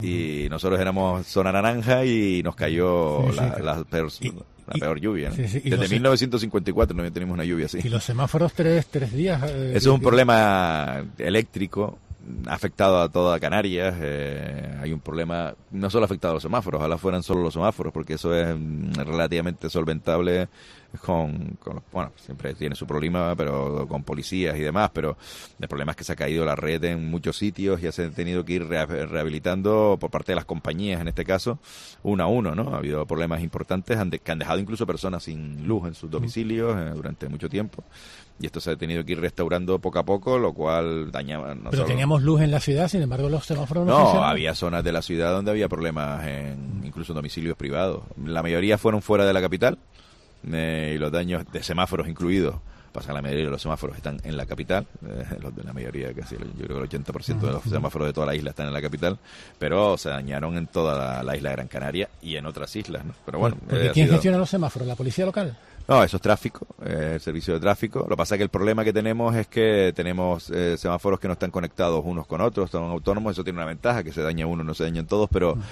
y nosotros éramos zona naranja y nos cayó la peor lluvia, ¿no? Desde 1954 no teníamos una lluvia así. Y los semáforos tres días... Eso es un problema eléctrico, ha afectado a toda Canarias. Hay un problema, no solo ha afectado a los semáforos, ojalá fueran solo los semáforos, porque eso es relativamente solventable bueno, siempre tiene su problema, pero con policías y demás, pero el problema es que se ha caído la red en muchos sitios y ya se han tenido que ir rehabilitando por parte de las compañías, en este caso, uno a uno, ¿no? Ha habido problemas importantes que han dejado incluso personas sin luz en sus domicilios durante mucho tiempo, y esto se ha tenido que ir restaurando poco a poco, lo cual dañaba... Pero teníamos luz en la ciudad, sin embargo los semáforos no funcionaban. Había zonas de la ciudad donde había problemas, incluso en domicilios privados. La mayoría fueron fuera de la capital, y los daños de semáforos incluidos. Pasa que la mayoría de los semáforos están en la capital, la mayoría, casi yo creo que el 80% de los semáforos de toda la isla están en la capital, pero se dañaron en toda la isla de Gran Canaria y en otras islas, ¿no? Pero bueno, ¿quién gestiona los semáforos? ¿La policía local? No, eso es tráfico, el servicio de tráfico. Lo que pasa es que el problema que tenemos es que tenemos semáforos que no están conectados unos con otros, son autónomos. Eso tiene una ventaja, que se daña uno, no se dañan todos,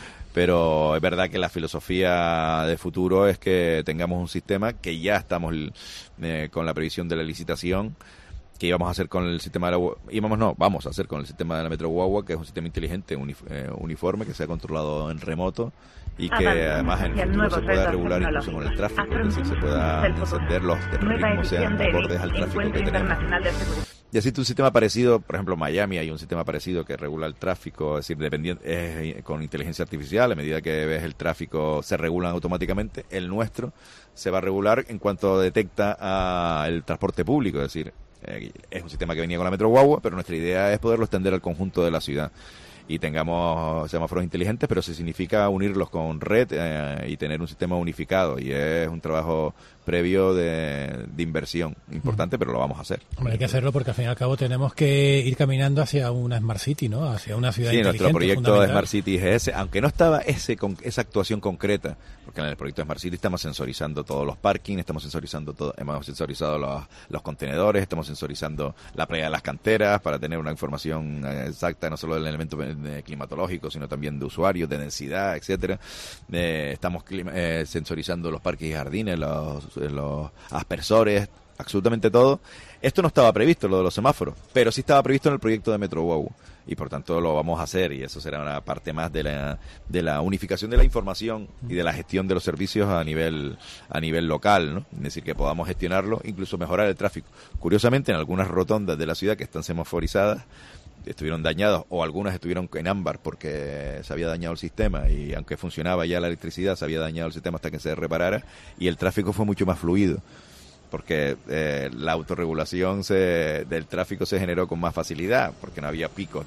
pero es verdad que la filosofía de futuro es que tengamos un sistema que ya estamos con la previsión de la licitación, que íbamos a hacer con el sistema vamos a hacer con el sistema de la Metro Guagua, que es un sistema inteligente uniforme, que sea controlado en remoto y que además en el futuro se pueda regular incluso con el tráfico, es decir, se pueda encender los ritmos sean acordes al tráfico que tenemos. Y así un sistema parecido, por ejemplo, en Miami hay un sistema parecido que regula el tráfico, es decir, dependiente, con inteligencia artificial. A medida que ves el tráfico se regulan automáticamente. El nuestro se va a regular en cuanto detecta el transporte público, es decir, es un sistema que venía con la Metro Guagua, pero nuestra idea es poderlo extender al conjunto de la ciudad y tengamos semáforos inteligentes, pero eso significa unirlos con red y tener un sistema unificado, y es un trabajo previo de inversión importante, pero lo vamos a hacer. Hombre, hay que hacerlo porque al fin y al cabo tenemos que ir caminando hacia una Smart City, ¿no? Hacia una ciudad inteligente. Sí, nuestro proyecto de Smart City es ese, aunque no estaba esa actuación concreta, porque en el proyecto de Smart City estamos sensorizando todos los parkings, hemos sensorizado los contenedores, estamos sensorizando la playa de las canteras para tener una información exacta, no solo del elemento climatológico, sino también de usuarios, de densidad, etcétera. Estamos sensorizando los parques y jardines, los aspersores, absolutamente todo. Esto no estaba previsto, lo de los semáforos, pero sí estaba previsto en el proyecto de Metro Guagua, y por tanto lo vamos a hacer, y eso será una parte más de la unificación de la información y de la gestión de los servicios a nivel local, ¿no? Es decir, que podamos gestionarlo, incluso mejorar el tráfico. Curiosamente, en algunas rotondas de la ciudad que están semaforizadas estuvieron dañadas, o algunas estuvieron en ámbar porque se había dañado el sistema, y aunque funcionaba ya la electricidad, se había dañado el sistema hasta que se reparara, y el tráfico fue mucho más fluido, porque la autorregulación del tráfico se generó con más facilidad, porque no había picos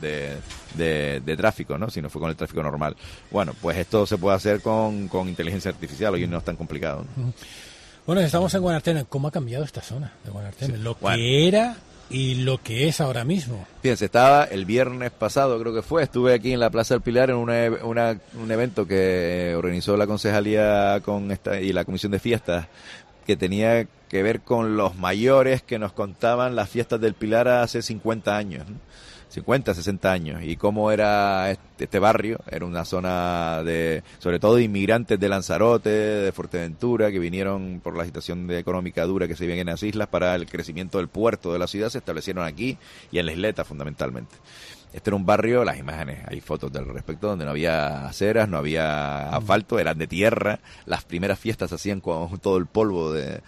de tráfico, ¿no? Sino fue con el tráfico normal. Bueno, pues esto se puede hacer con inteligencia artificial, hoy no es tan complicado, ¿no? Bueno, estamos en Guanarteme. ¿Cómo ha cambiado esta zona de Guanarteme? Sí, que era y lo que es ahora mismo. Fíjense, estaba el viernes pasado, creo que estuve aquí en la Plaza del Pilar en un evento que organizó la concejalía y la comisión de fiestas, que tenía que ver con los mayores que nos contaban las fiestas del Pilar hace 50 años, ¿no? 50, 60 años, y cómo era este barrio. Era una zona sobre todo de inmigrantes de Lanzarote, de Fuerteventura, que vinieron por la situación económica dura que se vive en las islas para el crecimiento del puerto de la ciudad, se establecieron aquí y en la isleta fundamentalmente. Este era un barrio, las imágenes, hay fotos del respecto, donde no había aceras, no había asfalto, eran de tierra. Las primeras fiestas se hacían con todo el polvo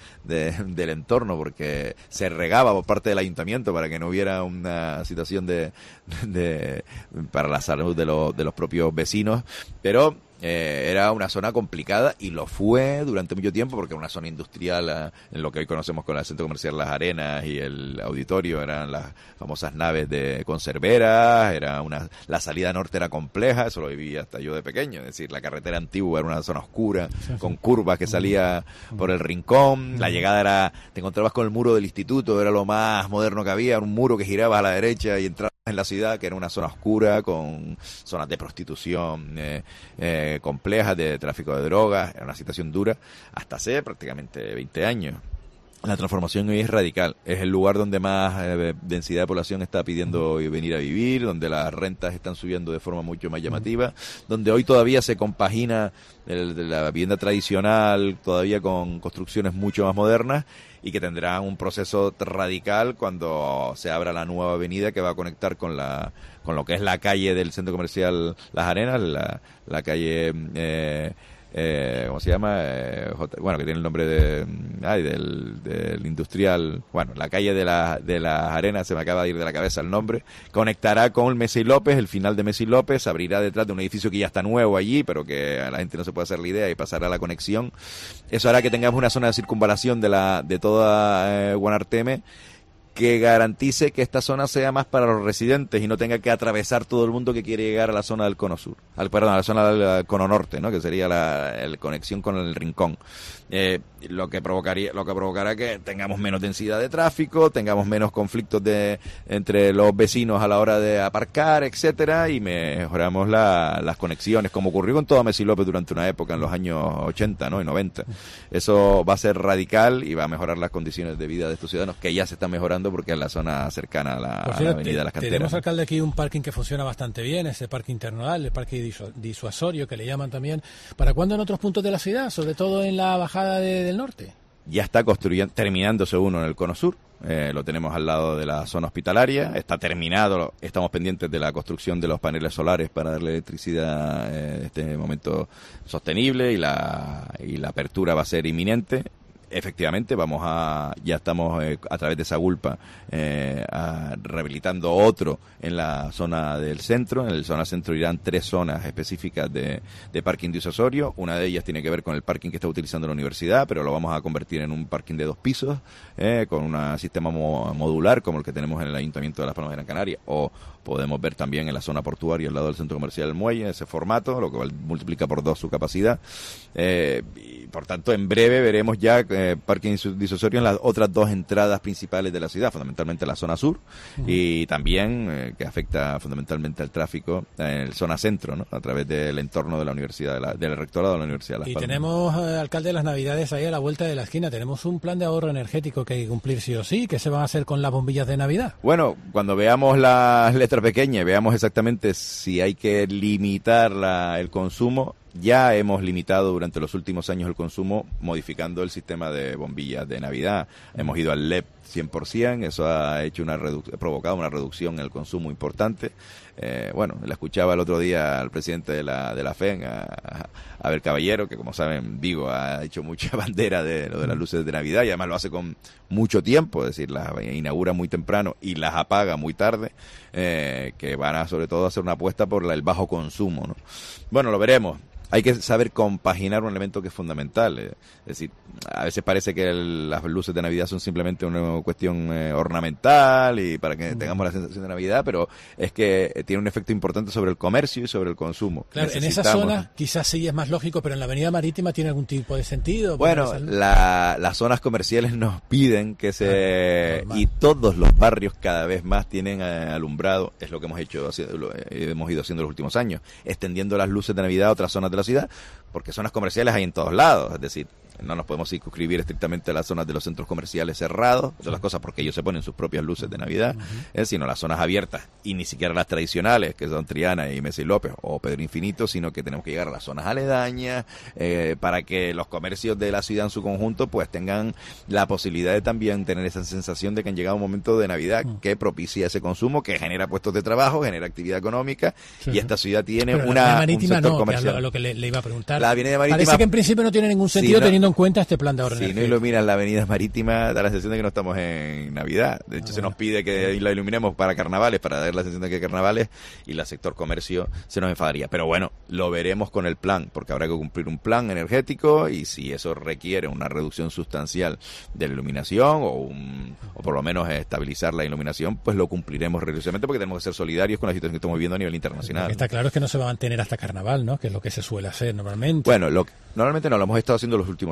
del entorno, porque se regaba por parte del ayuntamiento para que no hubiera una situación para la salud de los propios vecinos, pero era una zona complicada, y lo fue durante mucho tiempo, porque era una zona industrial, en lo que hoy conocemos con el centro comercial Las Arenas y el auditorio, eran las famosas naves de conserveras, la salida norte era compleja, eso lo viví hasta yo de pequeño, es decir, la carretera antigua era una zona oscura, con curvas que salía por el rincón, la llegada te encontrabas con el muro del instituto, era lo más moderno que había, un muro que giraba a la derecha y entrabas en la ciudad, que era una zona oscura, con zonas de prostitución complejas, de tráfico de drogas. Era una situación dura hasta hace prácticamente 20 años. La transformación hoy es radical. Es el lugar donde más densidad de población está pidiendo venir a vivir, donde las rentas están subiendo de forma mucho más llamativa, donde hoy todavía se compagina la vivienda tradicional todavía con construcciones mucho más modernas y que tendrán un proceso radical cuando se abra la nueva avenida que va a conectar con lo que es la calle del centro comercial Las Arenas, la calle... ¿cómo se llama? Bueno, que tiene el nombre del industrial, bueno, la calle de las Arenas, se me acaba de ir de la cabeza el nombre, conectará con Mesa y López, el final de Mesa y López, abrirá detrás de un edificio que ya está nuevo allí, pero que a la gente no se puede hacer la idea y pasará la conexión. Eso hará que tengamos una zona de circunvalación de toda Guanarteme, que garantice que esta zona sea más para los residentes y no tenga que atravesar todo el mundo que quiere llegar a la zona del cono sur, a la zona del cono norte, ¿no? Que sería la conexión con el Rincón. Lo que provocará que tengamos menos densidad de tráfico, tengamos menos conflictos entre los vecinos a la hora de aparcar, etcétera, y mejoramos las conexiones, como ocurrió con toda Mesa y López durante una época en los años 80, ¿no? Y 90. Eso va a ser radical y va a mejorar las condiciones de vida de estos ciudadanos, que ya se están mejorando porque es la zona cercana a la avenida de las Canteras. Tenemos, alcalde, aquí un parking que funciona bastante bien, ese parque internodal, el parque disuasorio, que le llaman también. ¿Para cuándo en otros puntos de la ciudad, sobre todo en la bajada del norte? Ya está terminándose uno en el cono sur, lo tenemos al lado de la zona hospitalaria, está terminado, estamos pendientes de la construcción de los paneles solares para darle electricidad en este momento sostenible y la apertura va a ser inminente. Efectivamente, ya estamos a través de Sagulpa rehabilitando otro en la zona del centro. En la zona centro irán 3 zonas específicas de parking disuasorio. Una de ellas tiene que ver con el parking que está utilizando la universidad, pero lo vamos a convertir en un parking de 2 pisos con un sistema modular como el que tenemos en el Ayuntamiento de Las Palmas de Gran Canaria, o podemos ver también en la zona portuaria al lado del centro comercial del Muelle, ese formato, lo que multiplica por 2 su capacidad. Y por tanto, en breve veremos ya parking disuasorio en las otras 2 entradas principales de la ciudad, fundamentalmente la zona sur, y también que afecta fundamentalmente al tráfico en la zona centro, ¿no? A través del entorno de la universidad, del rectorado de la Universidad de Las Palmas. Y tenemos, alcalde, las Navidades ahí a la vuelta de la esquina. Tenemos un plan de ahorro energético que hay que cumplir sí o sí. ¿Qué se van a hacer con las bombillas de Navidad? Bueno, cuando veamos las letras pequeñas, veamos exactamente si hay que limitar el consumo. Ya hemos limitado durante los últimos años el consumo modificando el sistema de bombillas de Navidad. Hemos ido al LED 100%, eso ha provocado una reducción en el consumo importante. Bueno, le escuchaba el otro día al presidente de la FEN, a Abel Caballero, que como saben, Vigo ha hecho mucha bandera de lo de las luces de Navidad y además lo hace con mucho tiempo, es decir, las inaugura muy temprano y las apaga muy tarde, que van a sobre todo hacer una apuesta por el bajo consumo, ¿no? Bueno, lo veremos. Hay que saber compaginar un elemento que es fundamental. Es decir, a veces parece que las luces de Navidad son simplemente una cuestión ornamental y para que tengamos la sensación de Navidad, pero es que tiene un efecto importante sobre el comercio y sobre el consumo. Claro, en esa zona quizás sí es más lógico, pero en la avenida marítima tiene algún tipo de sentido. Bueno, las zonas comerciales nos piden que y todos los barrios cada vez más tienen alumbrado. Es lo que hemos ido haciendo los últimos años, extendiendo las luces de Navidad a otras zonas de la ciudad, porque zonas comerciales hay en todos lados, es decir, no nos podemos circunscribir estrictamente a las zonas de los centros comerciales cerrados, de las cosas porque ellos se ponen sus propias luces de Navidad, sino las zonas abiertas, y ni siquiera las tradicionales, que son Triana y Mesa y López o Pedro Infinito, sino que tenemos que llegar a las zonas aledañas, para que los comercios de la ciudad en su conjunto pues tengan la posibilidad de también tener esa sensación de que han llegado un momento de Navidad que propicia ese consumo, que genera puestos de trabajo, genera actividad económica, y esta ciudad tiene un sector comercial. Lo que le iba a preguntar. La avenida marítima, parece que en principio no tiene ningún sentido teniendo en cuenta este plan de ahorro energético. Si no iluminan la avenida marítima, da la sensación de que no estamos en Navidad. De hecho, se nos pide que la iluminemos para carnavales, para dar la sensación de que hay carnavales, y el sector comercio se nos enfadaría. Pero bueno, lo veremos con el plan, porque habrá que cumplir un plan energético, y si eso requiere una reducción sustancial de la iluminación, o por lo menos estabilizar la iluminación, pues lo cumpliremos religiosamente, porque tenemos que ser solidarios con la situación que estamos viviendo a nivel internacional. Lo que está claro es que no se va a mantener hasta carnaval, ¿no? Que es lo que se suele hacer normalmente. Bueno, normalmente no, lo hemos estado haciendo los últimos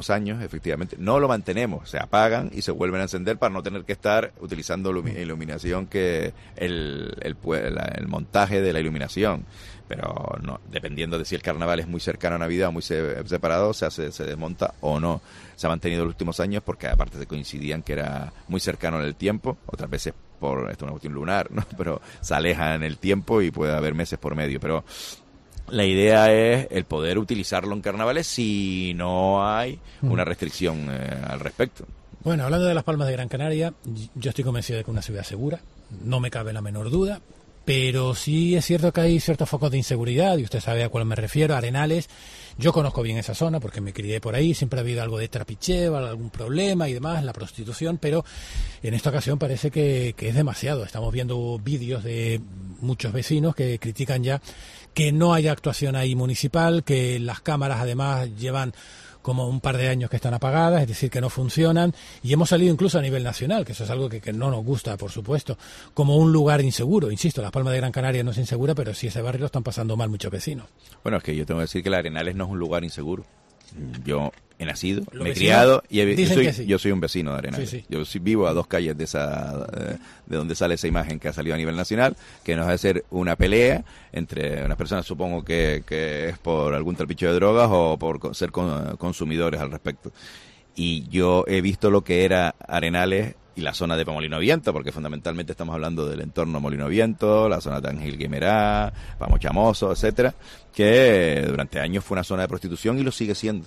últimos años, efectivamente, no lo mantenemos, se apagan y se vuelven a encender para no tener que estar utilizando iluminación que el montaje de la iluminación. Pero no, dependiendo de si el carnaval es muy cercano a Navidad o muy separado, se desmonta o no. Se ha mantenido en los últimos años porque aparte se coincidían que era muy cercano en el tiempo, otras veces esto es una cuestión lunar, ¿no? Pero se aleja en el tiempo y puede haber meses por medio. Pero la idea es el poder utilizarlo en carnavales si no hay una restricción al respecto. Bueno, hablando de Las Palmas de Gran Canaria, yo estoy convencido de que es una ciudad segura, no me cabe la menor duda. Pero sí es cierto que hay ciertos focos de inseguridad, y usted sabe a cuál me refiero, Arenales. Yo conozco bien esa zona porque me crié por ahí, siempre ha habido algo de trapicheo, algún problema y demás, la prostitución, pero en esta ocasión parece que es demasiado. Estamos viendo vídeos de muchos vecinos que critican ya que no haya actuación ahí municipal, que las cámaras además llevan como un par de años que están apagadas, es decir, que no funcionan, y hemos salido incluso a nivel nacional, que eso es algo que no nos gusta, por supuesto, como un lugar inseguro. Insisto, Las Palmas de Gran Canaria no es insegura, pero sí ese barrio lo están pasando mal muchos vecinos. Bueno, es que yo tengo que decir que la Arenales no es un lugar inseguro. Yo he nacido, me he criado y yo soy un vecino de Arenales. Sí, sí. Yo vivo a 2 calles de donde sale esa imagen que ha salido a nivel nacional, que nos va a hacer una pelea entre unas personas, supongo que es por algún trapicho de drogas o por ser consumidores al respecto. Y yo he visto lo que era Arenales y la zona de Molino Viento, porque fundamentalmente estamos hablando del entorno Molino Viento, la zona de Ángel Guimerá, Pamochamoso, etcétera, que durante años fue una zona de prostitución y lo sigue siendo.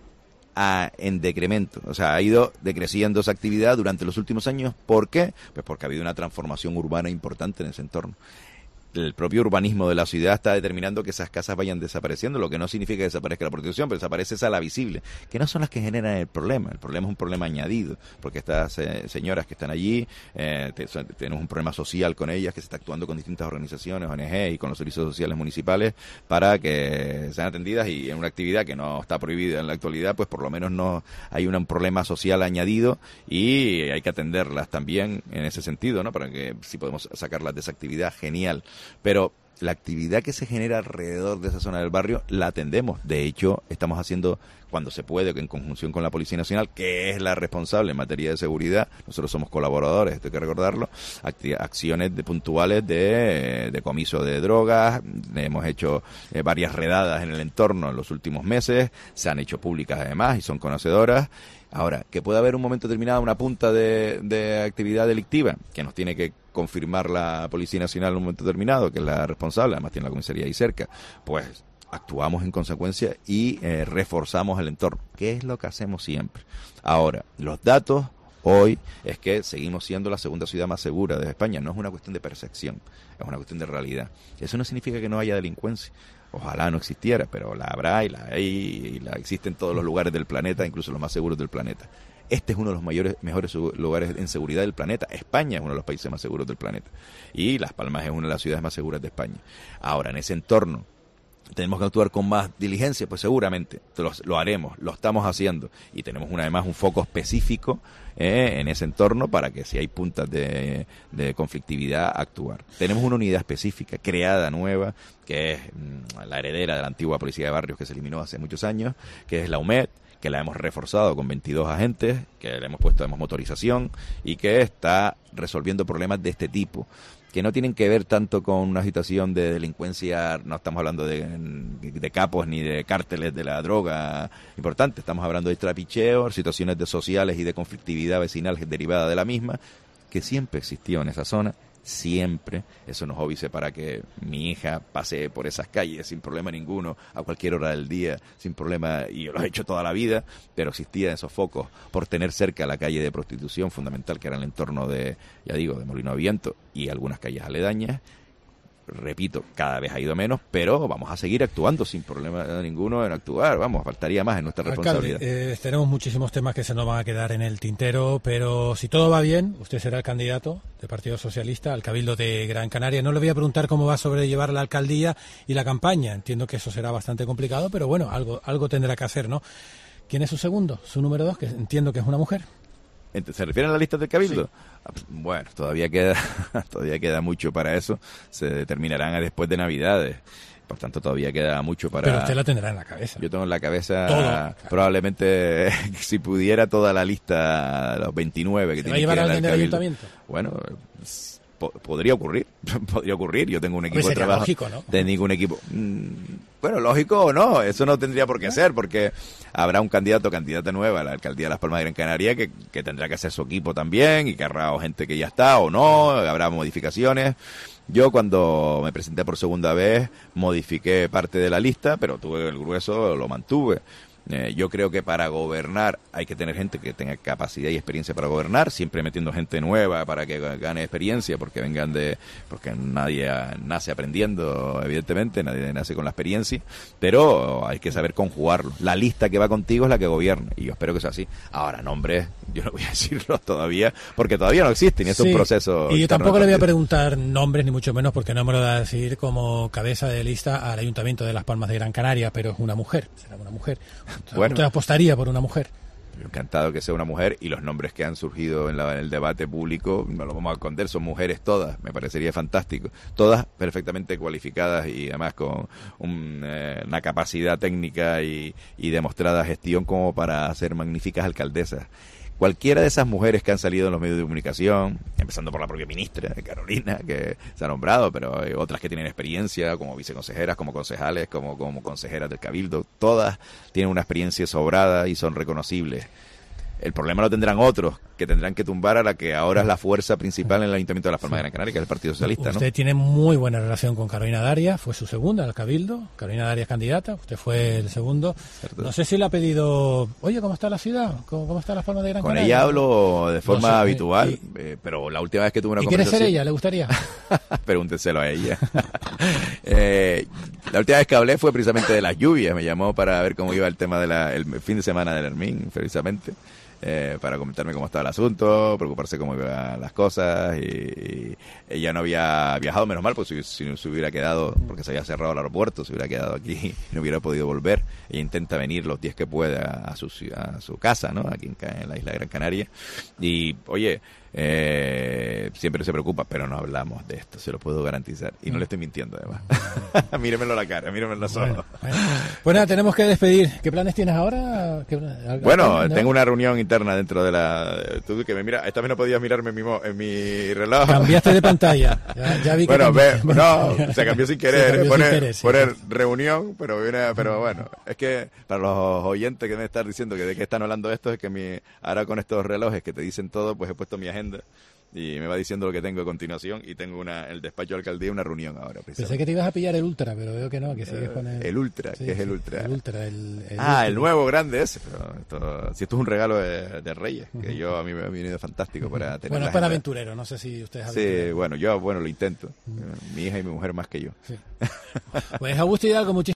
En decremento, o sea, ha ido decreciendo esa actividad durante los últimos años. ¿Por qué? Pues porque ha habido una transformación urbana importante en ese entorno. El propio urbanismo de la ciudad está determinando que esas casas vayan desapareciendo, lo que no significa que desaparezca la prostitución, pero desaparece esa la visible, que no son las que generan el problema es un problema añadido, porque estas señoras que están allí, tenemos un problema social con ellas, que se está actuando con distintas organizaciones, ONG y con los servicios sociales municipales para que sean atendidas, y en una actividad que no está prohibida en la actualidad, pues por lo menos no hay un problema social añadido y hay que atenderlas también en ese sentido, ¿no? Para que si podemos sacarlas de esa actividad, genial. Pero la actividad que se genera alrededor de esa zona del barrio la atendemos. De hecho, estamos haciendo, cuando se puede, en conjunción con la Policía Nacional, que es la responsable en materia de seguridad, nosotros somos colaboradores, esto hay que recordarlo, acciones puntuales de decomiso de drogas. Hemos hecho varias redadas en el entorno en los últimos meses, se han hecho públicas además y son conocedoras. Ahora, que puede haber un momento determinado una punta de actividad delictiva que nos tiene que confirmar la Policía Nacional en un momento determinado, que es la responsable, además tiene la comisaría ahí cerca, pues actuamos en consecuencia y reforzamos el entorno, que es lo que hacemos siempre. Ahora, los datos hoy es que seguimos siendo la segunda ciudad más segura de España. No es una cuestión de percepción, es una cuestión de realidad. Eso no significa que no haya delincuencia. Ojalá no existiera, pero la habrá y la existe en todos los lugares del planeta, incluso los más seguros del planeta. Este es uno de los mejores lugares en seguridad del planeta. España es uno de los países más seguros del planeta. Y Las Palmas es una de las ciudades más seguras de España. Ahora, en ese entorno, ¿tenemos que actuar con más diligencia? Pues seguramente lo haremos, lo estamos haciendo. Y tenemos además un foco específico en ese entorno para que si hay puntas de conflictividad, actuar. Tenemos una unidad específica, creada, nueva, que es la heredera de la antigua Policía de Barrios que se eliminó hace muchos años, que es la UMED, que la hemos reforzado con 22 agentes, que le hemos puesto motorización y que está resolviendo problemas de este tipo, que no tienen que ver tanto con una situación de delincuencia. No estamos hablando de capos ni de cárteles de la droga importante, estamos hablando de trapicheo, situaciones de sociales y de conflictividad vecinal derivada de la misma, que siempre existió en esa zona, siempre. Eso nos obvia para que mi hija pase por esas calles sin problema ninguno, a cualquier hora del día, sin problema, y yo lo he hecho toda la vida, pero existían esos focos por tener cerca la calle de prostitución fundamental, que era el entorno de Molino Viento y algunas calles aledañas. Repito, cada vez ha ido menos, pero vamos a seguir actuando sin problema ninguno en actuar. Vamos, faltaría más en nuestra responsabilidad. Alcalde, tenemos muchísimos temas que se nos van a quedar en el tintero, pero si todo va bien, usted será el candidato del Partido Socialista al Cabildo de Gran Canaria. No le voy a preguntar cómo va a sobrellevar la alcaldía y la campaña. Entiendo que eso será bastante complicado, pero bueno, algo tendrá que hacer, ¿no? ¿Quién es su segundo? Su número 2, que entiendo que es una mujer. ¿Se refieren a la lista del Cabildo? Sí. Bueno, todavía queda mucho para eso. Se determinarán después de Navidades. Por tanto, todavía queda mucho para... Pero usted la tendrá en la cabeza. Yo tengo en la cabeza Todo. probablemente, si pudiera, toda la lista, los 29 que tiene que ir al alguien del Cabildo. ayuntamiento? Bueno, podría ocurrir, podría ocurrir. Yo tengo un equipo de trabajo. Lógico, ¿no? De ningún equipo. Bueno, lógico o no, eso no tendría por qué ser, porque habrá un candidato o candidata nueva a la alcaldía de Las Palmas de Gran Canaria que tendrá que hacer su equipo también, y que habrá gente que ya está o no, habrá modificaciones. Yo cuando me presenté por segunda vez modifiqué parte de la lista, pero tuve el grueso, lo mantuve. Yo creo que para gobernar hay que tener gente que tenga capacidad y experiencia para gobernar, siempre metiendo gente nueva para que gane experiencia, porque porque nadie nace aprendiendo, evidentemente, nadie nace con la experiencia, pero hay que saber conjugarlo. La lista que va contigo es la que gobierna, y yo espero que sea así. Ahora, nombres, yo no voy a decirlos todavía, porque todavía no existen, y es un proceso. Y yo tampoco le voy a preguntar nombres, ni mucho menos, porque no me lo va a decir como cabeza de lista al Ayuntamiento de Las Palmas de Gran Canaria, pero es una mujer, será una mujer. Bueno, ¿usted apostaría por una mujer? Encantado que sea una mujer, y los nombres que han surgido en el debate público, no lo vamos a esconder, son mujeres todas, me parecería fantástico. Todas perfectamente cualificadas y además con una capacidad técnica y demostrada gestión como para ser magníficas alcaldesas. Cualquiera de esas mujeres que han salido en los medios de comunicación, empezando por la propia ministra, Carolina, que se ha nombrado, pero hay otras que tienen experiencia como viceconsejeras, como concejales, como consejeras del Cabildo, todas tienen una experiencia sobrada y son reconocibles. El problema lo tendrán otros, que tendrán que tumbar a la que ahora es la fuerza principal en el Ayuntamiento de Las Palmas de Gran Canaria, que es el Partido Socialista, ¿no? Usted tiene muy buena relación con Carolina Darias, fue su segunda al Cabildo. Carolina Darias candidata, usted fue el segundo. ¿Cierto? No sé si le ha pedido, oye, ¿cómo está la ciudad? ¿Cómo está Las Palmas de Gran Canaria? Con ella hablo de forma habitual, pero la última vez que tuve una conversación... ¿Y quiere ser ella? ¿Le gustaría? Pregúntenselo a ella. La última vez que hablé fue precisamente de las lluvias, me llamó para ver cómo iba el tema el fin de semana del Hermín, precisamente. Para comentarme cómo estaba el asunto, preocuparse cómo iban las cosas, y ella no había viajado, menos mal, pues si se hubiera quedado, porque se había cerrado el aeropuerto, se hubiera quedado aquí y no hubiera podido volver. Ella intenta venir los días que pueda a su casa, ¿no? Aquí en la isla de Gran Canaria, y oye, siempre se preocupa, pero no hablamos de esto, se lo puedo garantizar, y no le estoy mintiendo además. Míremelo a la cara, míremelo en los ojos. Bueno, tenemos que despedir. ¿Qué planes tienes ahora? Bueno, tengo una reunión interna dentro de tú que me mira, esta vez no podías mirarme en mi reloj. Cambiaste de pantalla. Ya vi que se cambió sin querer. Poner reunión, pero bueno, es que para los oyentes que me están diciendo que de qué están hablando esto, es que ahora con estos relojes que te dicen todo, pues he puesto mi agenda y me va diciendo lo que tengo a continuación, y tengo el despacho de alcaldía, una reunión ahora. Pensé que te ibas a pillar el Ultra, pero veo que no, que sigues con el Ultra. Sí, ¿qué es el Ultra? El Ultra, el nuevo grande ese, pero esto es un regalo de Reyes, que a mí me ha venido fantástico para tener. Bueno, es para aventurero, no sé si ustedes aventurero. Sí, bueno, yo lo intento. Mi hija y mi mujer más que yo. Sí. Pues Augusto Hidalgo, muchísimas